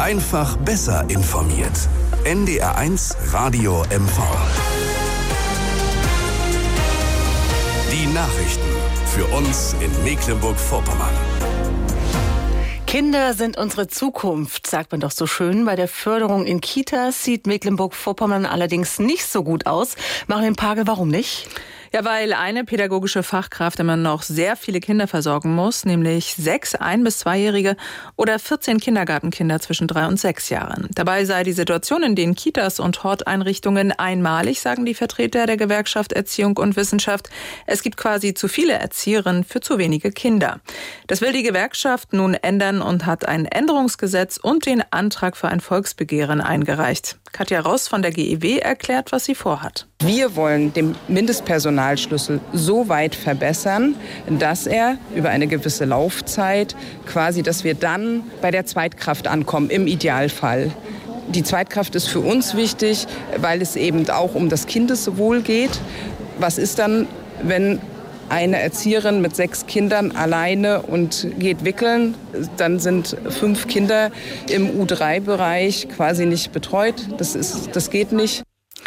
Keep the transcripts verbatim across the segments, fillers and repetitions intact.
Einfach besser informiert. N D R eins Radio M V. Die Nachrichten für uns in Mecklenburg-Vorpommern. Kinder sind unsere Zukunft, sagt man doch so schön. Bei der Förderung in Kitas sieht Mecklenburg-Vorpommern allerdings nicht so gut aus. Marlene Pagel, warum nicht? Ja, weil eine pädagogische Fachkraft immer noch sehr viele Kinder versorgen muss, nämlich sechs ein- bis zweijährige oder vierzehn Kindergartenkinder zwischen drei und sechs Jahren. Dabei sei die Situation in den Kitas und Horteinrichtungen einmalig, sagen die Vertreter der Gewerkschaft Erziehung und Wissenschaft. Es gibt quasi zu viele Erzieherinnen für zu wenige Kinder. Das will die Gewerkschaft nun ändern und hat ein Änderungsgesetz und den Antrag für ein Volksbegehren eingereicht. Katja Ross von der G E W erklärt, was sie vorhat. Wir wollen den Mindestpersonalschlüssel so weit verbessern, dass er über eine gewisse Laufzeit quasi, dass wir dann bei der Zweitkraft ankommen, im Idealfall. Die Zweitkraft ist für uns wichtig, weil es eben auch um das Kindeswohl geht. Was ist dann, wenn eine Erzieherin mit sechs Kindern alleine und geht wickeln? Dann sind fünf Kinder im U drei Bereich quasi nicht betreut. Das ist, das geht nicht.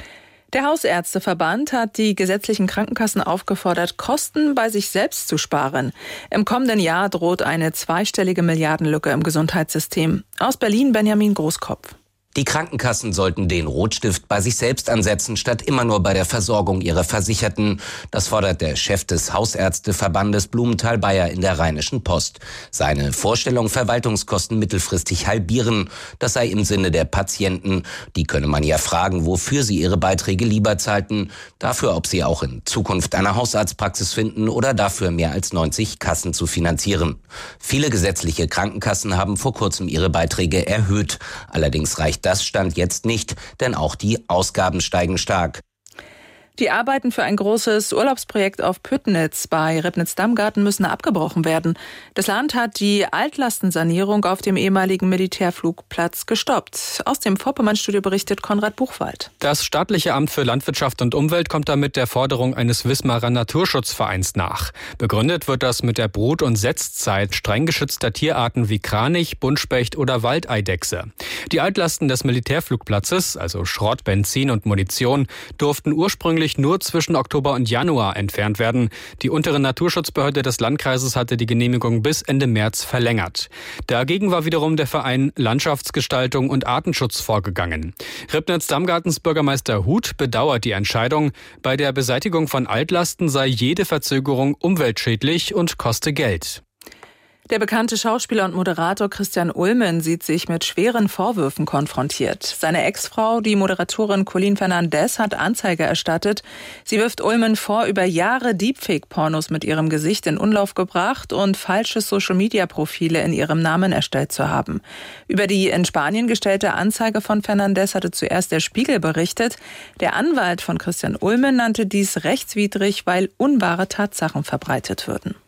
Der Hausärzteverband hat die gesetzlichen Krankenkassen aufgefordert, Kosten bei sich selbst zu sparen. Im kommenden Jahr droht eine zweistellige Milliardenlücke im Gesundheitssystem. Aus Berlin Benjamin Großkopf. Die Krankenkassen sollten den Rotstift bei sich selbst ansetzen, statt immer nur bei der Versorgung ihrer Versicherten. Das fordert der Chef des Hausärzteverbandes Blumenthal Bayer in der Rheinischen Post. Seine Vorstellung, Verwaltungskosten mittelfristig halbieren, das sei im Sinne der Patienten. Die könne man ja fragen, wofür sie ihre Beiträge lieber zahlten. Dafür, ob sie auch in Zukunft eine Hausarztpraxis finden oder dafür mehr als neunzig Kassen zu finanzieren. Viele gesetzliche Krankenkassen haben vor kurzem ihre Beiträge erhöht. Allerdings reicht das stand jetzt nicht, denn auch die Ausgaben steigen stark. Die Arbeiten für ein großes Urlaubsprojekt auf Püttnitz bei Ribnitz-Damgarten müssen abgebrochen werden. Das Land hat die Altlastensanierung auf dem ehemaligen Militärflugplatz gestoppt. Aus dem Vorpommern-Studio berichtet Konrad Buchwald. Das staatliche Amt für Landwirtschaft und Umwelt kommt damit der Forderung eines Wismarer Naturschutzvereins nach. Begründet wird das mit der Brut- und Setzzeit streng geschützter Tierarten wie Kranich, Buntspecht oder Waldeidechse. Die Altlasten des Militärflugplatzes, also Schrott, Benzin und Munition, durften ursprünglich nur zwischen Oktober und Januar entfernt werden. Die untere Naturschutzbehörde des Landkreises hatte die Genehmigung bis Ende März verlängert. Dagegen war wiederum der Verein Landschaftsgestaltung und Artenschutz vorgegangen. Ribnitz-Damgartens Bürgermeister Huth bedauert die Entscheidung. Bei der Beseitigung von Altlasten sei jede Verzögerung umweltschädlich und koste Geld. Der bekannte Schauspieler und Moderator Christian Ulmen sieht sich mit schweren Vorwürfen konfrontiert. Seine Ex-Frau, die Moderatorin Colleen Fernandez, hat Anzeige erstattet. Sie wirft Ulmen vor, über Jahre Deepfake-Pornos mit ihrem Gesicht in Umlauf gebracht und falsche Social-Media-Profile in ihrem Namen erstellt zu haben. Über die in Spanien gestellte Anzeige von Fernandez hatte zuerst der Spiegel berichtet. Der Anwalt von Christian Ulmen nannte dies rechtswidrig, weil unwahre Tatsachen verbreitet würden.